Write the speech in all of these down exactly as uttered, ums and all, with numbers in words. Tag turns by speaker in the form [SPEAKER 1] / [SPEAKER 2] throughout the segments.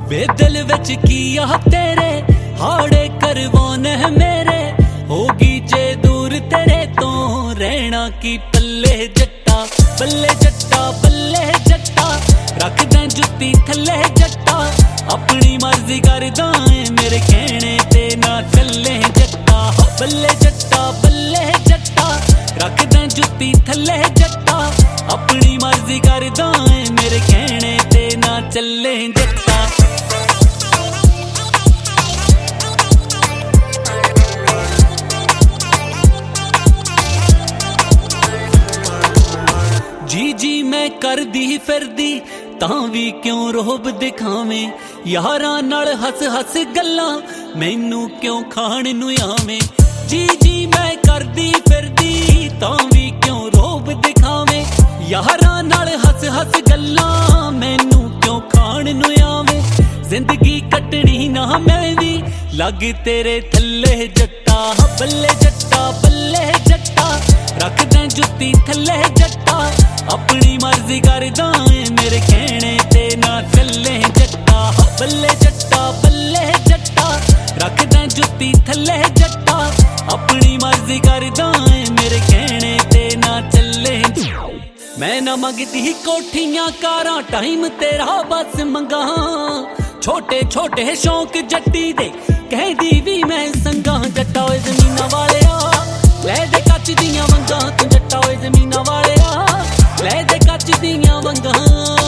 [SPEAKER 1] वे दिल विच की आ तेरे हाड़े करवाने मेरे होगी जे दूर तेरे तो रहना की पल्ले जट्टा बल्ले जट्टा बल्ले जट्टा रख दे जुत्ती थल्ले जट्टा अपनी मर्जी करदा मेरे कहने ते ना चले जट्टा बल्ले जट्टा बल्ले जट्टा रख दे जुत्ती थल्ले जट्टा अपनी मर्जी करदा मेरे कहने ते ना चले जट्टा जी जी मैं कर दी फिर दी तां भी क्यों रोब दिखावें यारां नाल हस हस गल्लां मैनू क्यों खाण नूं आवें जी जी मैं कर दी फिर दी तां भी क्यों रोब दिखावें यारां नाल हस हस गल्लां मैनू क्यों खाण नूं आवें जिंदगी कटनी ना मैं भी लग तेरे थल्ले जट्टा बल्ले जट्टा बल्ले जट्टा रख दे जुत्ती थल्ले जट्टा अपनी मर्जी करदा मेरे कहने ते ना चले जट्टा बल्ले जट्टा बल्ले जट्टा रख दे जुत्ती थल्ले जट्टा अपनी मर्जी करदा मेरे कहने ते ना चले मैं ना मंगदी कोठियां कारां टाइम तेरा बस मंगा छोटे छोटे शौक जट्टी दे कहदी भी मैं संगा जट्टा ओए जमीना वालिया ले दे कच दियां वंगां तू जट्टा ओए जमीना वालिया ले दे कच दियां वंगां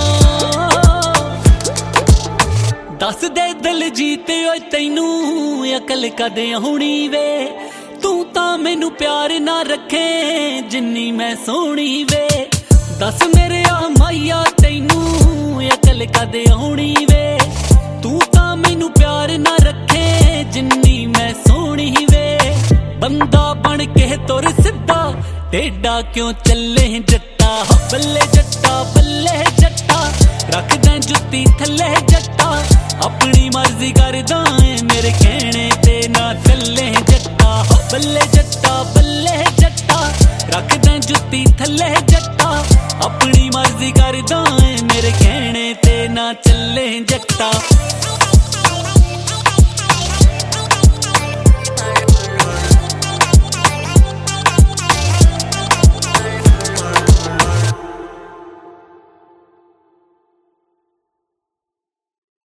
[SPEAKER 1] दस दे दिल जीते ओए तैनू अकल कदे होनी वे तू तां मैनू प्यार ना रखे जिन्नी मैं सोहनी वे दस मेरे आ माइया तैनू अकल कदे होनी वे तू तां मैनू प्यार ना रखे जिन्नी मैं सोहनी वे बंदा बन के तुर सिद्धा टेढ़ा क्यों चले जट्टा बल्ले जट्टा बल्ले जट्टा रख दे जुत्ती थल्ले जट्टा अपनी मर्जी करदा मेरे कहने ते ना चले जट्टा बल्ले जट्टा बल्ले जट्टा रख दे जुत्ती थल्ले जट्टा अपनी मर्जी करदा मेरे कहने ते ना चले जट्टा।